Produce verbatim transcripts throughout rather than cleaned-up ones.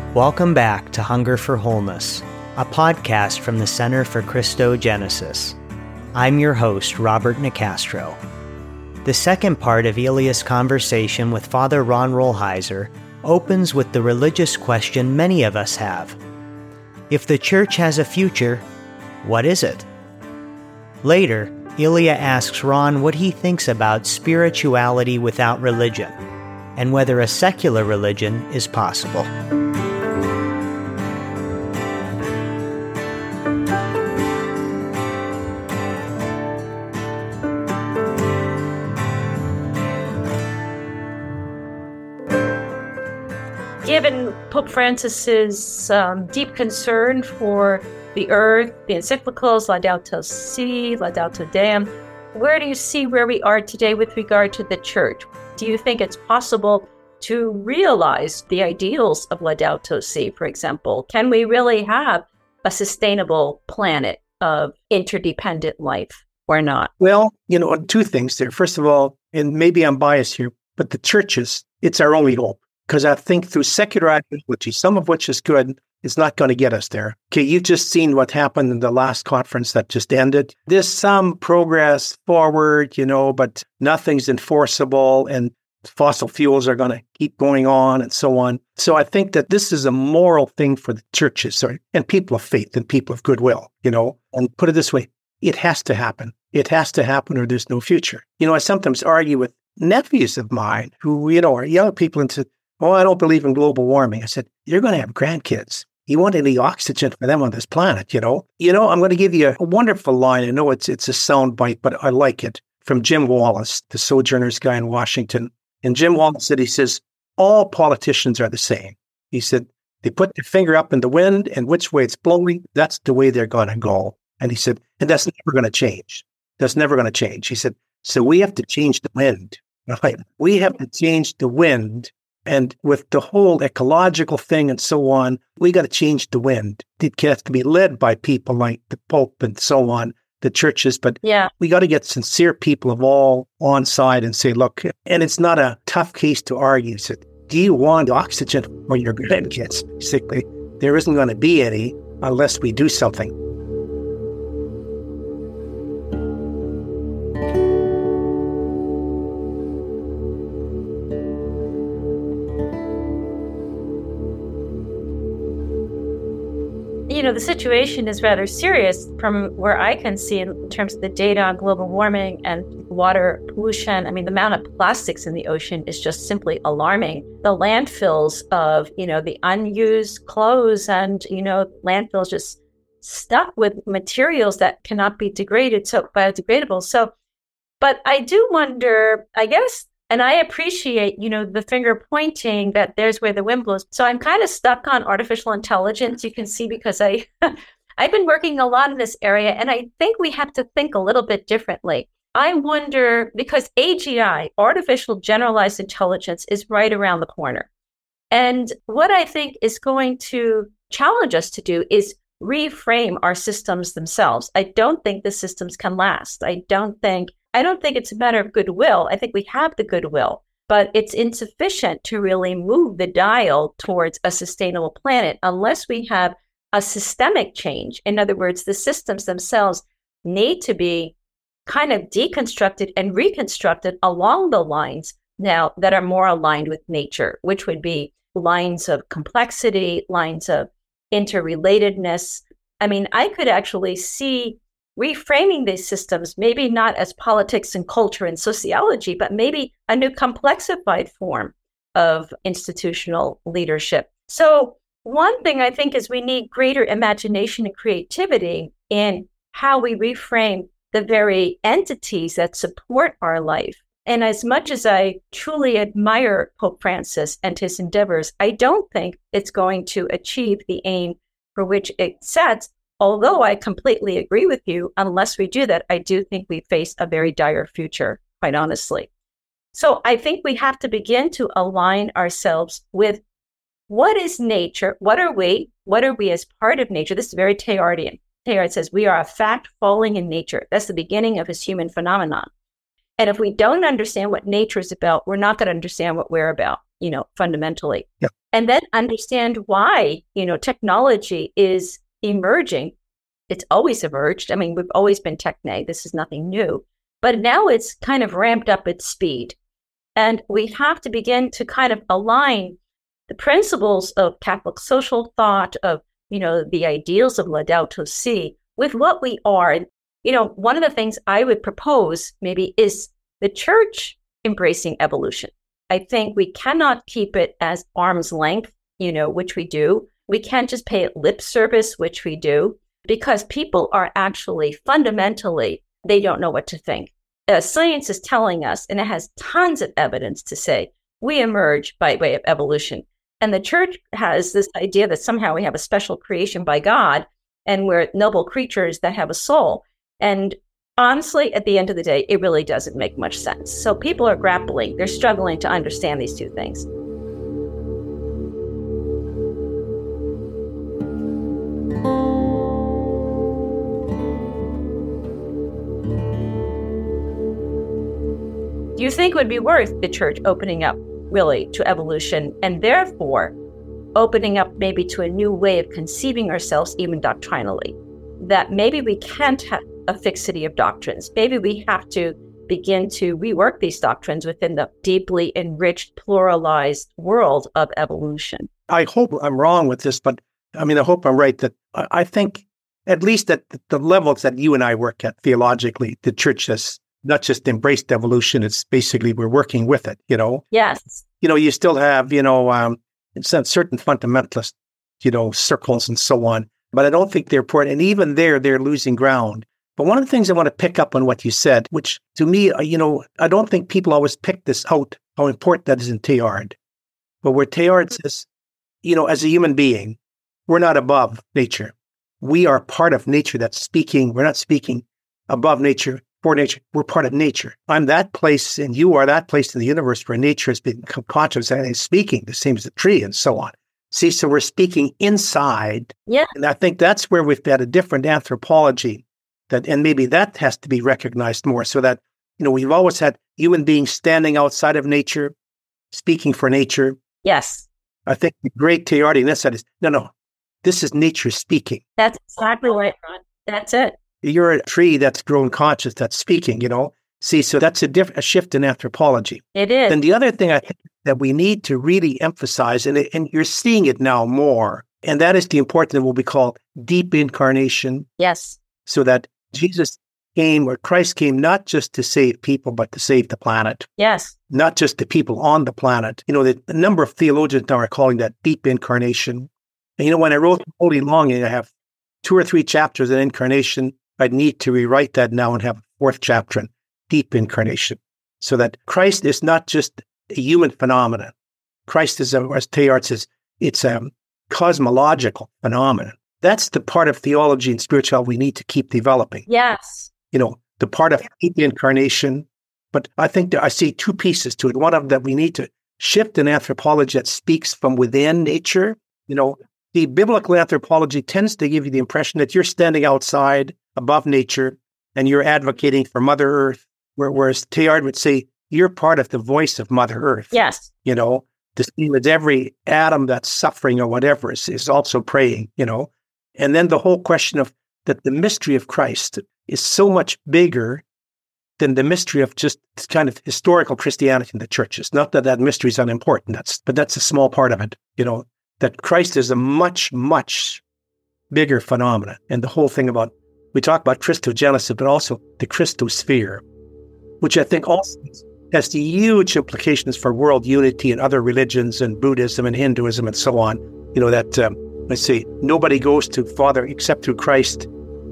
Welcome back to Hunger for Wholeness, a podcast from the Center for Christogenesis. I'm your host, Robert Nicastro. The second part of Elia's conversation with Father Ron Rolheiser opens with the religious question many of us have. If the church has a future, what is it? Later, Elia asks Ron what he thinks about spirituality without religion, and whether a secular religion is possible. Given Pope Francis's um, deep concern for the earth, the encyclicals, Laudato Si, Laudato Deum, where do you see where we are today with regard to the church? Do you think it's possible to realize the ideals of Laudato Si, for example? Can we really have a sustainable planet of interdependent life or not? Well, you know, two things there. First of all, and maybe I'm biased here, but the churches, it's our only hope. Because I think through secular ideology, some of which is good, it's not going to get us there. Okay, you've just seen what happened in the last conference that just ended. There's some progress forward, you know, but nothing's enforceable and fossil fuels are going to keep going on and so on. So I think that this is a moral thing for the churches sorry, and people of faith and people of goodwill, you know, and put it this way, it has to happen. It has to happen or there's no future. You know, I sometimes argue with nephews of mine who, you know, are young people and say, oh, I don't believe in global warming. I said, you're going to have grandkids. You want any oxygen for them on this planet, you know? You know, I'm going to give you a wonderful line. I know it's it's a sound bite, but I like it. From Jim Wallace, the Sojourners guy in Washington. And Jim Wallace said, he says, all politicians are the same. He said, they put their finger up in the wind and which way it's blowing, that's the way they're going to go. And he said, and that's never going to change. That's never going to change. He said, so we have to change the wind. Right? We have to change the wind. And with the whole ecological thing and so on, we got to change the wind. It has to be led by people like the Pope and so on, the churches. But yeah. we got to get sincere people of all on side and say, look, and it's not a tough case to argue. So, do you want oxygen for your grandkids? Basically, there isn't going to be any unless we do something. You know, the situation is rather serious from where I can see in terms of the data on global warming and water pollution. I mean, the amount of plastics in the ocean is just simply alarming. The landfills of, you know, the unused clothes and, you know, landfills just stuck with materials that cannot be degraded, so biodegradable. So, but I do wonder, I guess, and I appreciate, you know, the finger pointing that there's where the wind blows. So I'm kind of stuck on artificial intelligence. You can see because I, I've been working a lot in this area, and I think we have to think a little bit differently. I wonder, because A G I, artificial generalized intelligence, is right around the corner. And what I think is going to challenge us to do is reframe our systems themselves. I don't think the systems can last. I don't think I don't think it's a matter of goodwill. I think we have the goodwill, but it's insufficient to really move the dial towards a sustainable planet unless we have a systemic change. In other words, the systems themselves need to be kind of deconstructed and reconstructed along the lines now that are more aligned with nature, which would be lines of complexity, lines of interrelatedness. I mean, I could actually see reframing these systems, maybe not as politics and culture and sociology, but maybe a new complexified form of institutional leadership. So one thing I think is we need greater imagination and creativity in how we reframe the very entities that support our life. And as much as I truly admire Pope Francis and his endeavors, I don't think it's going to achieve the aim for which it sets. Although I completely agree with you, unless we do that, I do think we face a very dire future, quite honestly. So I think we have to begin to align ourselves with what is nature? What are we? What are we as part of nature? This is very Teilhardian. Teilhard says we are a fact falling in nature. That's the beginning of his human phenomenon. And if we don't understand what nature is about, we're not going to understand what we're about, you know, fundamentally. Yeah. And then understand why, you know, technology is emerging. It's always emerged. I mean, we've always been techne. This is nothing new. But now it's kind of ramped up its speed. And we have to begin to kind of align the principles of Catholic social thought, of, you know, the ideals of Laudato Si with what we are. And, you know, one of the things I would propose maybe is the church embracing evolution. I think we cannot keep it as arm's length, you know, which we do. We can't just pay it lip service, which we do, because people are actually fundamentally, they don't know what to think. Uh, science is telling us, and it has tons of evidence to say, we emerge by way of evolution. And the church has this idea that somehow we have a special creation by God, and we're noble creatures that have a soul. And honestly, at the end of the day, it really doesn't make much sense. So people are grappling. They're struggling to understand these two things. Do you think it would be worth the church opening up really to evolution, and therefore opening up maybe to a new way of conceiving ourselves, even doctrinally? That maybe we can't have a fixity of doctrines. Maybe we have to begin to rework these doctrines within the deeply enriched, pluralized world of evolution. I hope I'm wrong with this, but I mean, I hope I'm right that I think, at least at the levels that you and I work at theologically, the church has not just embraced evolution, it's basically we're working with it, you know? Yes. You know, you still have, you know, um, certain fundamentalist, you know, circles and so on, but I don't think they're important. And even there, they're losing ground. But one of the things I want to pick up on what you said, which to me, you know, I don't think people always pick this out, how important that is in Teilhard. But where Teilhard says, you know, as a human being, we're not above nature. We are part of nature that's speaking. We're not speaking above nature, for nature. We're part of nature. I'm that place and you are that place in the universe where nature has been conscious and is speaking, the same as the tree and so on. See, so we're speaking inside. Yeah. And I think that's where we've got a different anthropology. That, and maybe that has to be recognized more, so that, you know, we've always had human beings standing outside of nature, speaking for nature. Yes. I think the great Teilhardian said is, no, no, this is nature speaking. That's exactly right, Ron. That's it. You're a tree that's grown conscious, that's speaking, you know. See, so that's a, diff- a shift in anthropology. It is. And the other thing I think that we need to really emphasize, and, it, and you're seeing it now more, and that is the importance of what we call deep incarnation. Yes. So that Jesus came, or Christ came, not just to save people, but to save the planet. Yes. Not just the people on the planet. You know, the, the number of theologians now are calling that deep incarnation. And, you know, when I wrote Holy Longing, I have two or three chapters on incarnation. I'd need to rewrite that now and have a fourth chapter on deep incarnation. So that Christ is not just a human phenomenon. Christ is, a, as Teilhard says, it's a cosmological phenomenon. That's the part of theology and spirituality we need to keep developing. Yes. You know, the part of deep incarnation. But I think that I see two pieces to it. One of them, that we need to shift an anthropology that speaks from within nature. You know, the biblical anthropology tends to give you the impression that you're standing outside above nature and you're advocating for Mother Earth, whereas Teilhard would say you're part of the voice of Mother Earth. Yes. You know, the same as every atom that's suffering or whatever is, is also praying, you know. And then the whole question of that the mystery of Christ is so much bigger than the mystery of just kind of historical Christianity in the churches. Not that that mystery is unimportant, that's, but that's a small part of it, you know, that Christ is a much, much bigger phenomenon. And the whole thing about, we talk about Christogenesis, but also the Christosphere, which I think also has huge implications for world unity and other religions and Buddhism and Hinduism and so on. You know, that, um, let's see, nobody goes to Father except through Christ.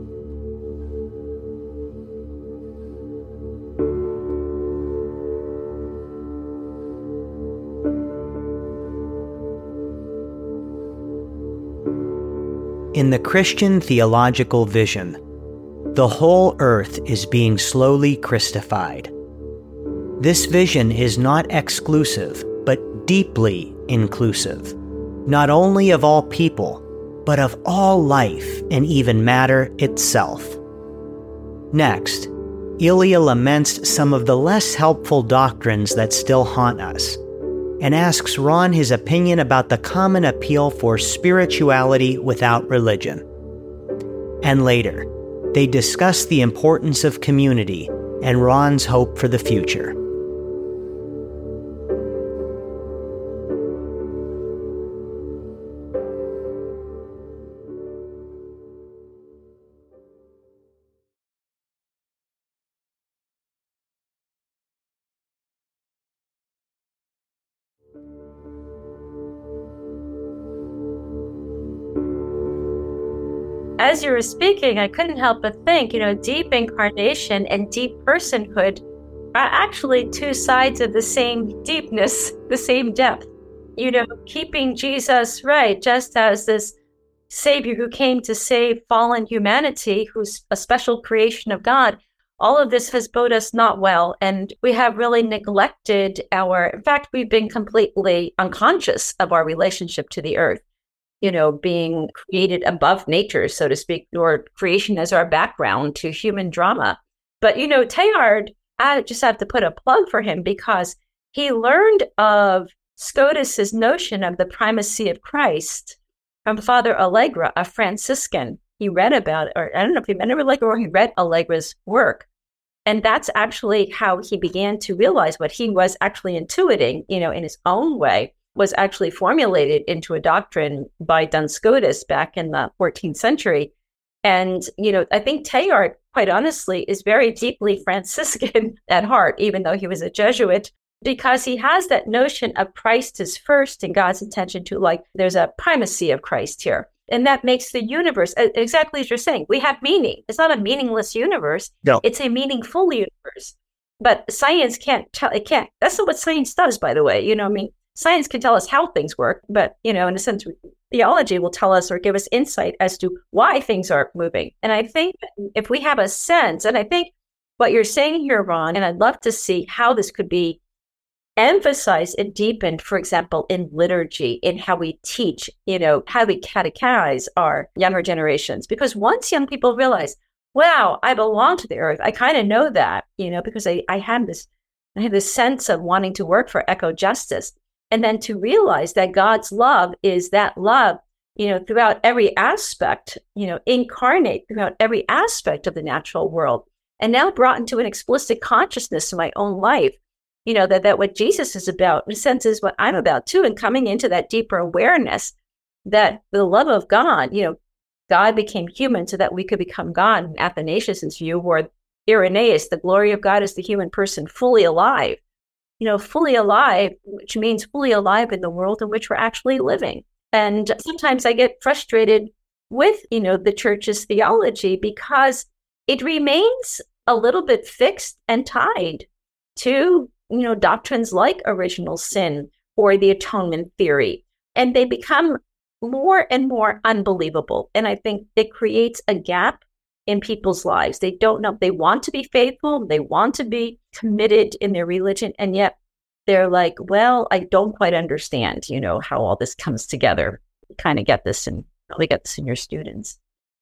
In the Christian theological vision, the whole earth is being slowly Christified. This vision is not exclusive, but deeply inclusive, not only of all people, but of all life and even matter itself. Next, Ilya laments some of the less helpful doctrines that still haunt us, and asks Ron his opinion about the common appeal for spirituality without religion. And later, they discuss the importance of community and Ron's hope for the future. As you were speaking, I couldn't help but think, you know, deep incarnation and deep personhood are actually two sides of the same deepness, the same depth. You know, keeping Jesus right, just as this Savior who came to save fallen humanity, who's a special creation of God, all of this has boded us not well. And we have really neglected our, in fact, we've been completely unconscious of our relationship to the earth. You know, being created above nature, so to speak, or creation as our background to human drama. But, you know, Teilhard, I just have to put a plug for him because he learned of Scotus's notion of the primacy of Christ from Father Allegra, a Franciscan. He read about it, or I don't know if he met Allegra or he read Allegra's work. And that's actually how he began to realize what he was actually intuiting, you know, in his own way, was actually formulated into a doctrine by Duns Scotus back in the fourteenth century. And, you know, I think Teilhard, quite honestly, is very deeply Franciscan at heart, even though he was a Jesuit, because he has that notion of Christ is first and God's intention to, like, there's a primacy of Christ here. And that makes the universe, exactly as you're saying, we have meaning. It's not a meaningless universe. No. It's a meaningful universe. But science can't tell, it can't. That's not what science does, by the way. You know, I mean, science can tell us how things work, but, you know, in a sense, theology will tell us or give us insight as to why things are moving. And I think if we have a sense, and I think what you're saying here, Ron, and I'd love to see how this could be emphasized and deepened, for example, in liturgy, in how we teach, you know, how we catechize our younger generations. Because once young people realize, wow, I belong to the earth, I kind of know that, you know, because I, I have this, I have this sense of wanting to work for eco-justice. And then to realize that God's love is that love, you know, throughout every aspect, you know, incarnate throughout every aspect of the natural world, and now brought into an explicit consciousness in my own life, you know, that, that what Jesus is about, in a sense, is what I'm about too, and coming into that deeper awareness that the love of God, you know, God became human so that we could become God. In Athanasius' view, or Irenaeus, the glory of God is the human person fully alive. You know, fully alive, which means fully alive in the world in which we're actually living. And sometimes I get frustrated with, you know, the church's theology because it remains a little bit fixed and tied to, you know, doctrines like original sin or the atonement theory. And they become more and more unbelievable. And I think it creates a gap in people's lives. They don't know, they want to be faithful, they want to be committed in their religion, and yet they're like, well, I don't quite understand, you know, how all this comes together. You kind of get this, and probably get this in your students.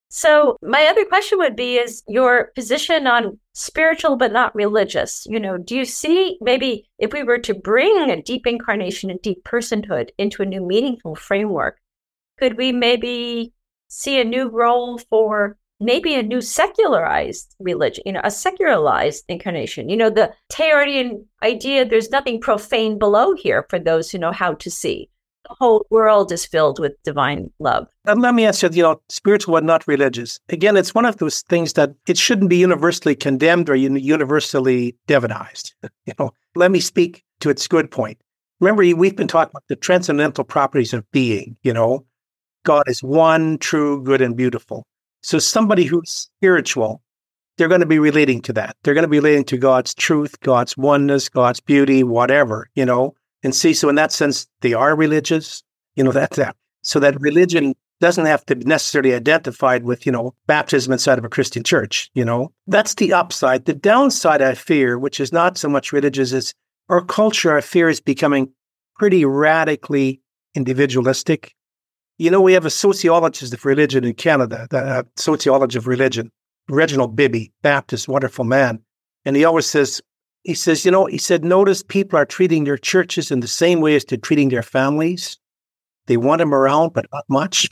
So my other question would be, is your position on spiritual but not religious? You know, do you see maybe if we were to bring a deep incarnation and deep personhood into a new meaningful framework, could we maybe see a new role for maybe a new secularized religion, you know, a secularized incarnation? You know, the Teilhardian idea, there's nothing profane below here for those who know how to see. The whole world is filled with divine love. And let me answer, you know, spiritual but not religious. Again, it's one of those things that it shouldn't be universally condemned or universally divinized. You know, let me speak to its good point. Remember, we've been talking about the transcendental properties of being, you know. God is one, true, good, and beautiful. So somebody who's spiritual, they're going to be relating to that. They're going to be relating to God's truth, God's oneness, God's beauty, whatever, you know. And see, so in that sense, they are religious, you know, that's that. So that religion doesn't have to be necessarily identified with, you know, baptism inside of a Christian church, you know. That's the upside. The downside, I fear, which is not so much religious, is our culture, I fear, is becoming pretty radically individualistic. You know, we have a sociologist of religion in Canada, the uh, sociologist of religion, Reginald Bibby, Baptist, wonderful man. And he always says, he says, you know, he said, notice people are treating their churches in the same way as they're treating their families. They want them around, but not much.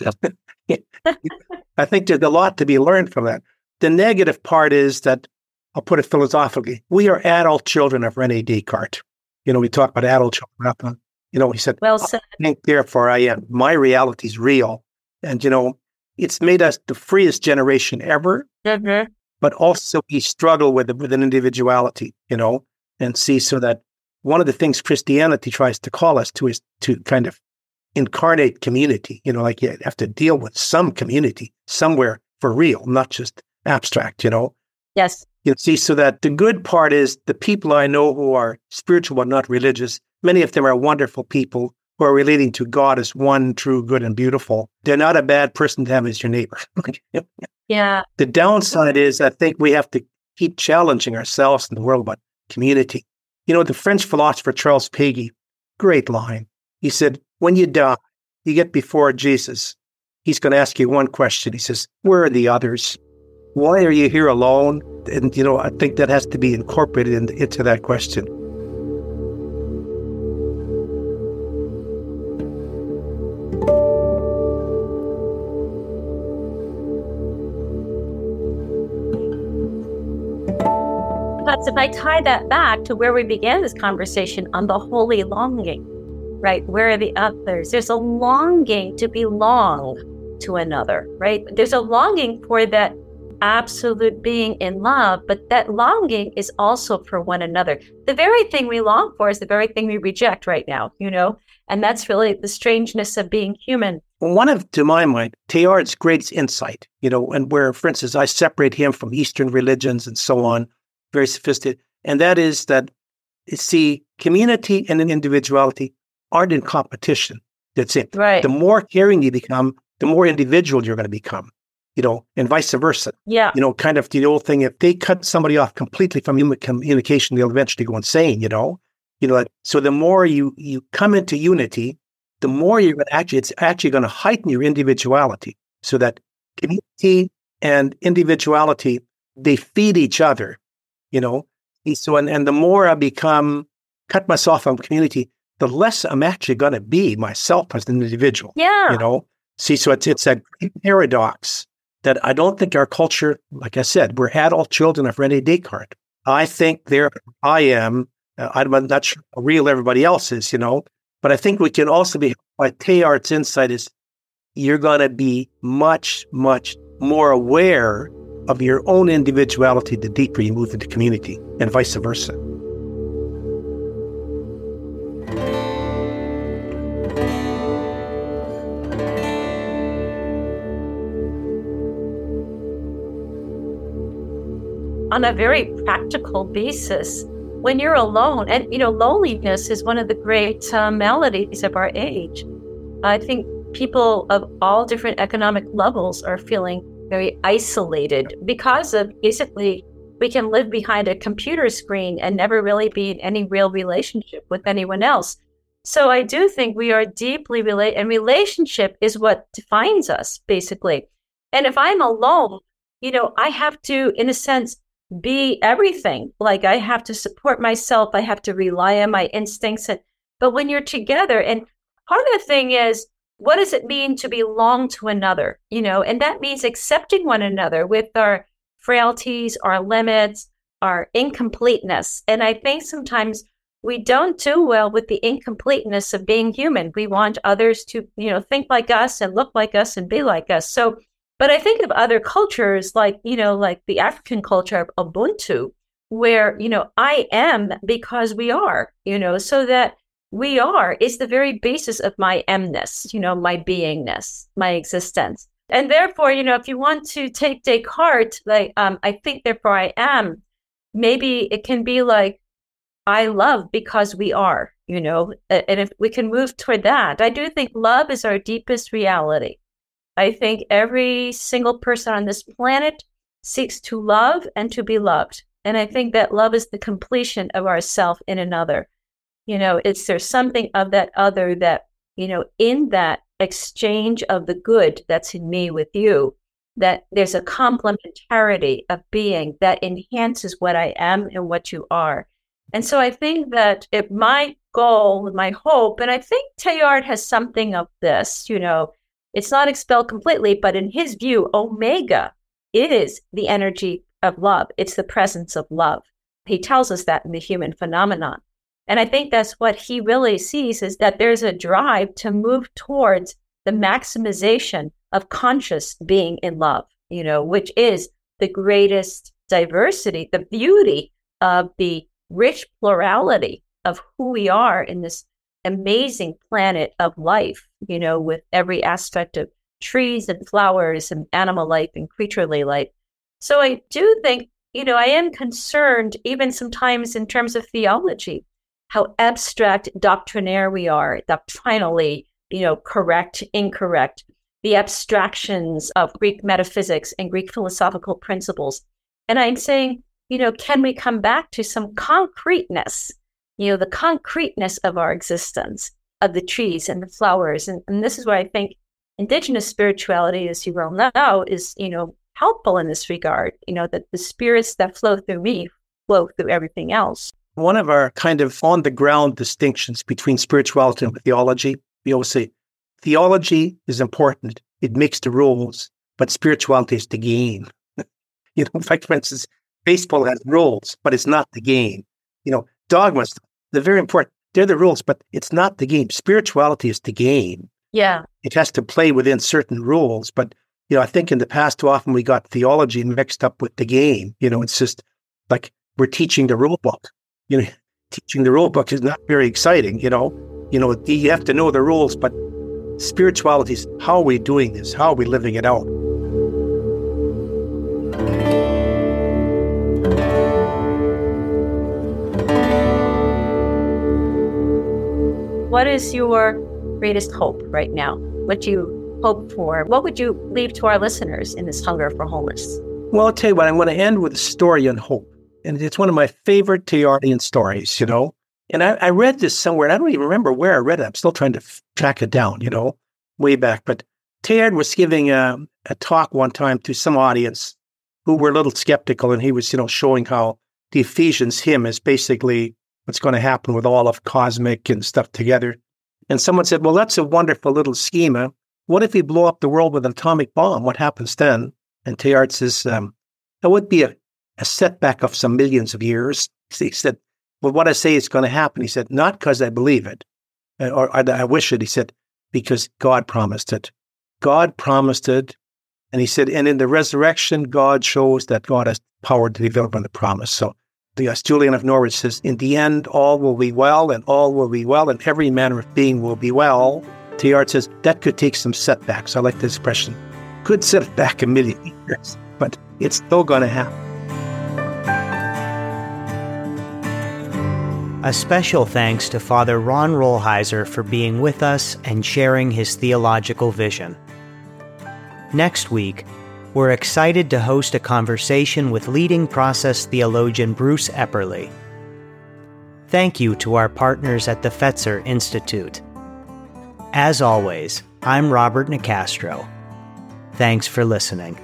I think there's a lot to be learned from that. The negative part is that, I'll put it philosophically, we are adult children of René Descartes. You know, we talk about adult children. You know, he said, well said. I think, therefore I am. My reality is real. And, you know, it's made us the freest generation ever, mm-hmm. but also we struggle with with an individuality, you know, and see, so that one of the things Christianity tries to call us to is to kind of incarnate community, you know, like you have to deal with some community somewhere for real, not just abstract, you know. Yes. You see, so that the good part is the people I know who are spiritual but not religious, many of them are wonderful people who are relating to God as one true, good, and beautiful. They're not a bad person to have as your neighbor. Yeah. The downside is I think we have to keep challenging ourselves in the world about community. You know, the French philosopher Charles Péguy, great line. He said, when you die, you get before Jesus. He's going to ask you one question. He says, where are the others? Why are you here alone? And, you know, I think that has to be incorporated in, into that question. But if I tie that back to where we began this conversation on the holy longing, right? Where are the others? There's a longing to belong to another, right? There's a longing for that absolute being in love, but that longing is also for one another. The very thing we long for is the very thing we reject right now, you know? And that's really the strangeness of being human. One of, to my mind, Teilhard's greatest insight, you know, and where, for instance, I separate him from Eastern religions and so on, very sophisticated, and that is that, see, community and individuality aren't in competition. That's it. Right. The more caring you become, the more individual you're going to become, you know, and vice versa. Yeah. You know, kind of the old thing, if they cut somebody off completely from human communication, they'll eventually go insane, you know? You know, so the more you, you come into unity, the more you're going to actually, it's actually going to heighten your individuality, so that community and individuality, they feed each other, you know? So, and, and the more I become, cut myself from community, the less I'm actually going to be myself as an individual. Yeah. You know? See, so it's, it's a paradox that I don't think our culture, like I said, we're adult children of René Descartes. I think there I am, uh, I'm not sure how real everybody else is, you know, but I think we can also be, by Teilhard's insight is, you're going to be much, much more aware of your own individuality the deeper you move into community, and vice versa. On a very practical basis, when you're alone, and you know, loneliness is one of the great uh, maladies of our age. I think people of all different economic levels are feeling very isolated because of, basically, we can live behind a computer screen and never really be in any real relationship with anyone else. So I do think we are deeply related, and relationship is what defines us, basically. And if I'm alone, you know, I have to, in a sense, be everything. Like, I have to support myself. I have to rely on my instincts. And, but when you're together, and part of the thing is, what does it mean to belong to another? You know, and that means accepting one another with our frailties, our limits, our incompleteness. And I think sometimes we don't do well with the incompleteness of being human. We want others to, you know, think like us and look like us and be like us. So, but I think of other cultures like, you know, like the African culture of Ubuntu, where, you know, I am because we are, you know, so that we are is the very basis of my emness, you know, my beingness, my existence. And therefore, you know, if you want to take Descartes, like, um, I think, therefore I am, maybe it can be like, I love because we are, you know, and if we can move toward that, I do think love is our deepest reality. I think every single person on this planet seeks to love and to be loved. And I think that love is the completion of ourself in another. You know, it's there's something of that other that, you know, in that exchange of the good that's in me with you, that there's a complementarity of being that enhances what I am and what you are. And so I think that if my goal, my hope, and I think Teilhard has something of this, you know, it's not expelled completely, but in his view, Omega is the energy of love. It's the presence of love. He tells us that in the human phenomenon. And I think that's what he really sees, is that there's a drive to move towards the maximization of conscious being in love, you know, which is the greatest diversity, the beauty of the rich plurality of who we are in this amazing planet of life, you know, with every aspect of trees and flowers and animal life and creaturely life. So I do think, you know, I am concerned even sometimes in terms of theology, how abstract doctrinaire we are, doctrinally, you know, correct, incorrect, the abstractions of Greek metaphysics and Greek philosophical principles. And I'm saying, you know, can we come back to some concreteness, you know, the concreteness of our existence, of the trees and the flowers. And, and this is where I think indigenous spirituality, as you well know, is, you know, helpful in this regard, you know, that the spirits that flow through me flow through everything else. One of our kind of on-the-ground distinctions between spirituality and theology, we always say, theology is important. It makes the rules, but spirituality is the game. You know, in fact, for instance, baseball has rules, but it's not the game. You know, dogmas, they're very important. They're the rules, but it's not the game. Spirituality is the game. Yeah. It has to play within certain rules. But, you know, I think in the past, too often we got theology mixed up with the game. You know, it's just like we're teaching the rule book. You know, teaching the rule book is not very exciting, you know. You know, you have to know the rules, but spirituality is how are we doing this? How are we living it out? What is your greatest hope right now? What do you hope for? What would you leave to our listeners in this hunger for wholeness? Well, I'll tell you what, I'm going to end with a story on hope. And it's one of my favorite Teilhardian stories, you know. And I, I read this somewhere, and I don't even remember where I read it. I'm still trying to f- track it down, you know, way back. But Teilhard was giving a, a talk one time to some audience who were a little skeptical, and he was, you know, showing how the Ephesians hymn is basically what's going to happen with all of cosmic and stuff together. And someone said, well, that's a wonderful little schema. What if we blow up the world with an atomic bomb? What happens then? And Teilhard says, um, that would be a a setback of some millions of years. He said, well, what I say is going to happen. He said, not because I believe it, or, or I wish it. He said, because God promised it. God promised it. And he said, and in the resurrection, God shows that God has power to deliver on the promise. So the uh, Julian of Norwich says, in the end, all will be well, and all will be well, and every manner of being will be well. Teilhard says, that could take some setbacks. I like the expression. Could set back a million years, but it's still going to happen. A special thanks to Father Ron Rolheiser for being with us and sharing his theological vision. Next week, we're excited to host a conversation with leading process theologian Bruce Epperly. Thank you to our partners at the Fetzer Institute. As always, I'm Robert Nicastro. Thanks for listening.